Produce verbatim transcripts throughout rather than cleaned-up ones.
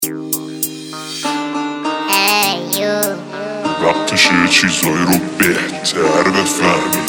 وقتش یه چیزایی رو بهتر بفهمی،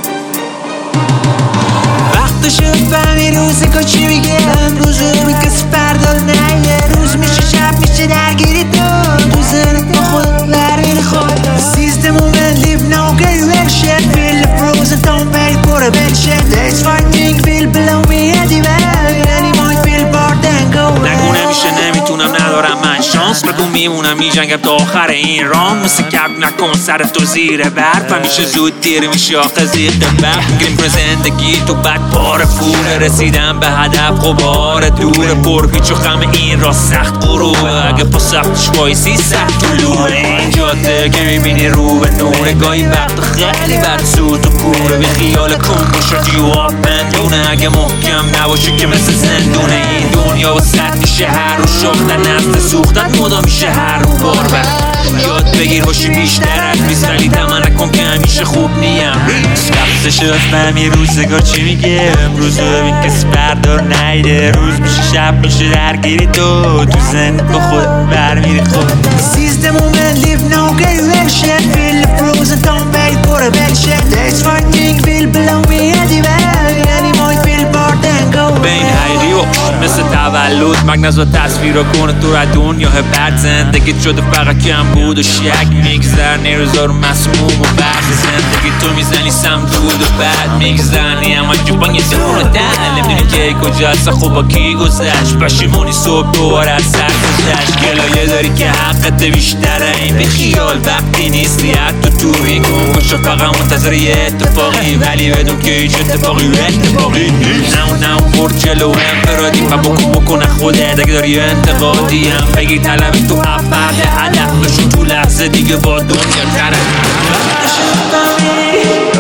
وقتش بفهمی روزگاه چی میگه. امروز رو کسی فردا نیه. روز میشه شب میشه درگیری تو تو ذهنت با خودت برمیری خود. System movement live now get real shit. Feel the frozen don't pay for a bad shit. That's fighting feel below me anywhere. Any might feel bored and go away. نگو نمیشه نمیتونم ندارم من شانس. بگو میمونم میجنگم تا آخر این رام. مثل کرد نکن سرت تو زیر برف. همیشه زود دیر میشه آخه زیق برف. میگریم کنه زندگی تو بد پاره پوله. رسیدم به هدف غبار دوره. پر پیچ و خم این را سخت غروبه. اگه پا سختش بایسی سخت تو لوله. این جاده که میبینی رو به نوره. گاهی وقت خیلی بد سوت و کوره. به خیال کن باشه جواب بندونه. اگه محکم نباشه که مثل زندونه. این دنیا و سر میشه هر رو شاختن نسل سوختن مدا میشه هر رو بار بر. یاد بگیر باشی بیشتر از بیست ولی تمن نکن که همیشه خوب نیم. وقتش بفهمی روزگار چی میگه. امروز رو ببین کسی بردار نیده. روز میشه شب میشه درگیری تو تو زنت با خود برمیری خود. System movement live now get real shit. Feel the frozen don't pay for a bad shit. That's fighting feel below me anywhere. Any might feel bored and go away. بین حقیقی و مثل تولد مگنز و تصویر کنه تو را دنیا بعد. زندگی شده فقط کم بود و شک میگذرنی روزا رو مسموم و بعد. زندگی تو میزنی سمدود و بعد میگذرنی اما جوبان یه زیخون رو دل. نمیدونی که کجاست خوب با کی گذشت. پشیمونی صبح دوباره از سر گذشت. گلایه داری که حقت بیشتره. این به خیال وقتی نیستی حتی توی گم باشو فقط منتظر یه اتفاقی. ولی بدون که هیچ اتفاقی و اتفاقی نیست. نه اون نه اون برد جلو انفرادی و بکن بکنه خودت. اگه داری انتقادی هم بگی طلبی تو افرد هدف بشو تو لحظه دیگه با دنیا تره. وقتش بفهمی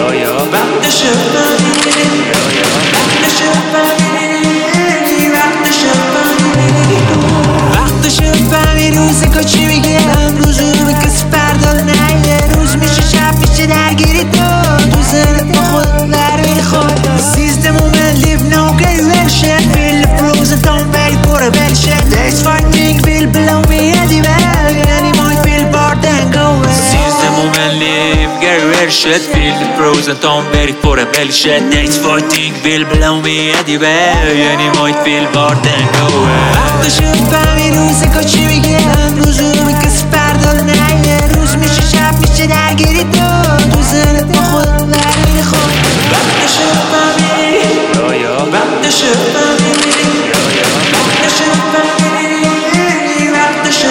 وقتش بفهمی وقتش بفهمی وقتش بفهمی وقتش بفهمی روزگاه چی میگه. امروز رو به کسی فردا نیه. روز میشه شب میشه درگیری تو تو ذهنت با خودت برمیری خود. System movement live now get real shit. Feel the frozen don't pay for a bad shit. That's fighting feel below me anywhere. Any might feel bored and go away. System movement live get real shit. Feel the frozen don't pay for a bad shit. That's fighting feel below me anywhere. Any might feel bored and go away. وقتش بفهمی روزگاه چی میگه. امروز رو به کسی فردا نیه. روز میشه شب میشه درگیری تو تو ذهنت با خودت برمیری خود. وقتش بفهمی وقتش بفهمی وقتش بفهمی وقتش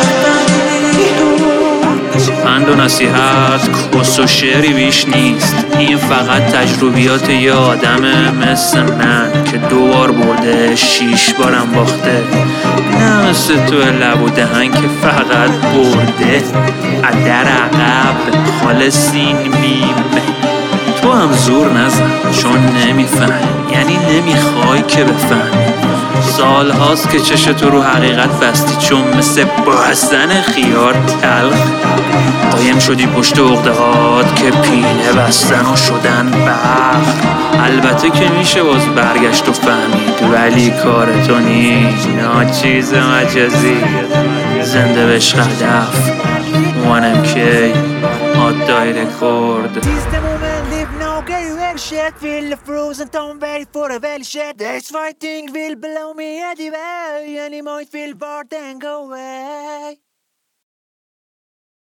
بفهمی. پند و نصیحت کس و شعری بیش نیست. این فقط تجربیات یه آدمه مثل من که دو بار برده شیش بارم باخته. نه مثل تو لب و دهن که فقط برده. در عقب خالصین میمه. تو هم زور نزن چون نمیفهمی. یعنی نمیخوای که بفهمی. سال هاست که چش تو رو حقیقت بستی. چون مثل بستن خیار تلخ قایم شدی پشت عقده هات که پینه بستن و شدن برق. البته که میشه باز برگشت و فهمید ولی کار تو نیست. ناچیز مجازی زنده بهش هدف وانم که آدای رکورد. Shit, feel the frozen don't wait for a well shit. That's fighting will below me anywhere. Any might feel bored and go away.